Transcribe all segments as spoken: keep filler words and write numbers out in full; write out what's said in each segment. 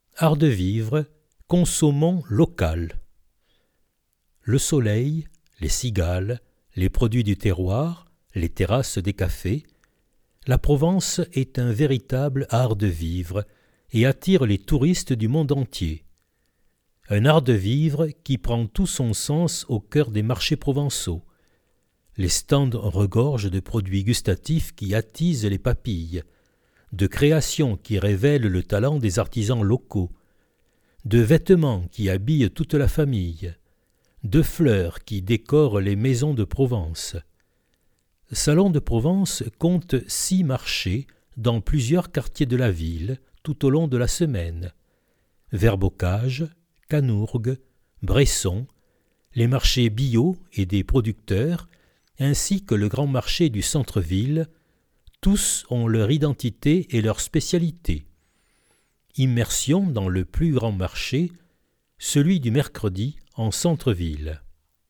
Art de vivre, consommons local. Le soleil, les cigales, les produits du terroir, les terrasses des cafés, la Provence est un véritable art de vivre et attire les touristes du monde entier. Un art de vivre qui prend tout son sens au cœur des marchés provençaux. Les stands regorgent de produits gustatifs qui attisent les papilles, de créations qui révèlent le talent des artisans locaux, de vêtements qui habillent toute la famille, de fleurs qui décorent les maisons de Provence. Salon de Provence compte six marchés dans plusieurs quartiers de la ville tout au long de la semaine. Verbocage, Canourgues, Bresson, les marchés bio et des producteurs, ainsi que le grand marché du centre-ville, tous ont leur identité et leur spécialité. Immersion dans le plus grand marché, celui du mercredi en centre-ville.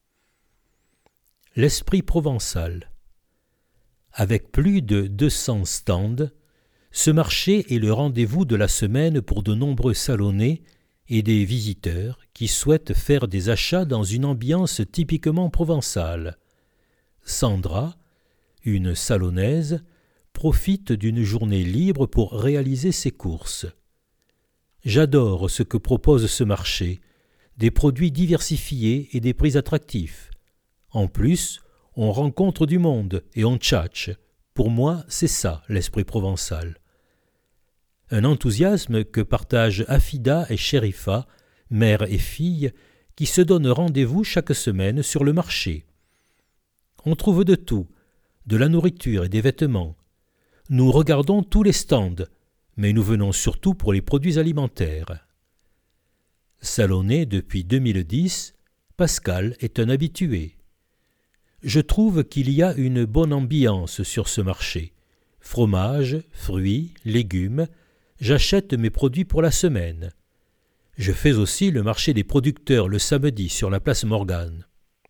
L'esprit provençal. Avec plus de deux cents stands, ce marché est le rendez-vous de la semaine pour de nombreux salonnés et des visiteurs qui souhaitent faire des achats dans une ambiance typiquement provençale. Sandra, une salonnaise, profite d'une journée libre pour réaliser ses courses. J'adore ce que propose ce marché, des produits diversifiés et des prix attractifs. En plus, on rencontre du monde et on tchatche. Pour moi, c'est ça l'esprit provençal. Un enthousiasme que partagent Afida et Sherifa, mère et fille, qui se donnent rendez-vous chaque semaine sur le marché. On trouve de tout, de la nourriture et des vêtements. Nous regardons tous les stands, mais nous venons surtout pour les produits alimentaires. Salonné depuis deux mille dix, Pascal est un habitué. Je trouve qu'il y a une bonne ambiance sur ce marché. Fromage, fruits, légumes, j'achète mes produits pour la semaine. Je fais aussi le marché des producteurs le samedi sur la place Morgane.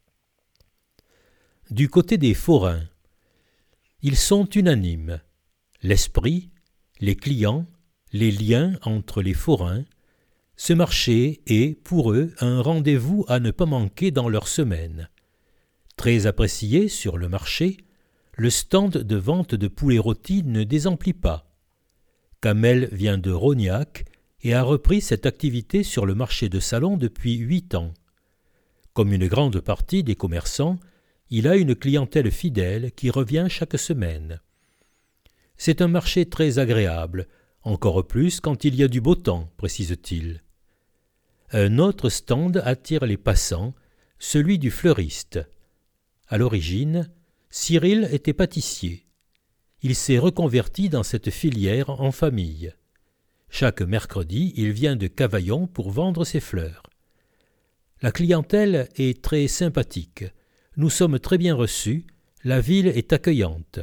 Du côté des forains, ils sont unanimes. L'esprit, les clients, les liens entre les forains, ce marché est, pour eux, un rendez-vous à ne pas manquer dans leur semaine. Très apprécié sur le marché, le stand de vente de poulet rôti ne désemplit pas. Kamel vient de Rognac et a repris cette activité sur le marché de Salon depuis huit ans. Comme une grande partie des commerçants, il a une clientèle fidèle qui revient chaque semaine. C'est un marché très agréable, encore plus quand il y a du beau temps, précise-t-il. Un autre stand attire les passants, celui du fleuriste. À l'origine, Cyril était pâtissier. Il s'est reconverti dans cette filière en famille. Chaque mercredi, il vient de Cavaillon pour vendre ses fleurs. La clientèle est très sympathique. Nous sommes très bien reçus, la ville est accueillante.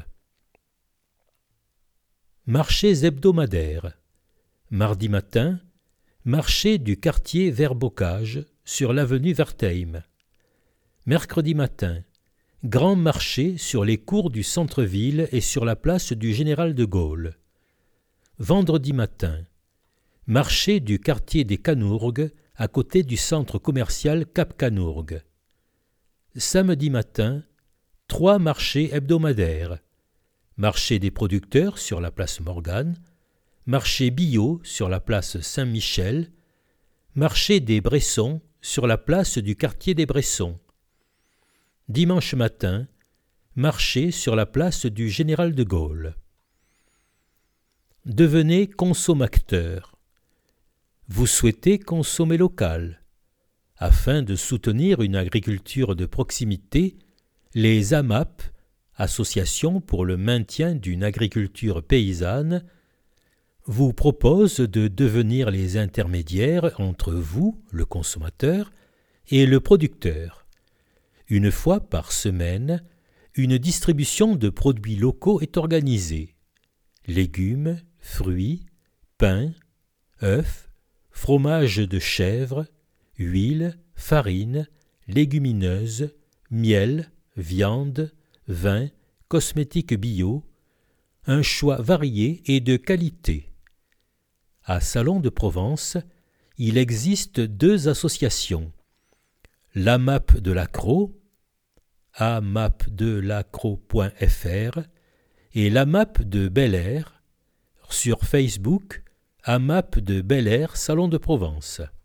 Marchés hebdomadaires. Mardi matin, marché du quartier Verbocage sur l'avenue Wertheim. Mercredi matin, grand marché sur les cours du centre-ville et sur la place du Général de Gaulle. Vendredi matin, marché du quartier des Canourgues à côté du centre commercial Cap Canourgues. Samedi matin, trois marchés hebdomadaires. Marché des producteurs sur la place Morgane, marché bio sur la place Saint-Michel, marché des Bressons sur la place du quartier des Bressons. Dimanche matin, marché sur la place du Général de Gaulle. Devenez consommateur. Vous souhaitez consommer local. Afin de soutenir une agriculture de proximité, les A M A P, Association pour le maintien d'une agriculture paysanne, vous proposent de devenir les intermédiaires entre vous, le consommateur, et le producteur. Une fois par semaine, une distribution de produits locaux est organisée. Légumes, fruits, pain, œufs, fromage de chèvre, huile, farine, légumineuses, miel, viande, vin, cosmétiques bio, un choix varié et de qualité. À Salon de Provence, il existe deux associations. L'AMAP de l'Accro, amap de l'accro point f r, et l'AMAP de Bel Air, sur Facebook, AMAP de Bel Air Salon de Provence.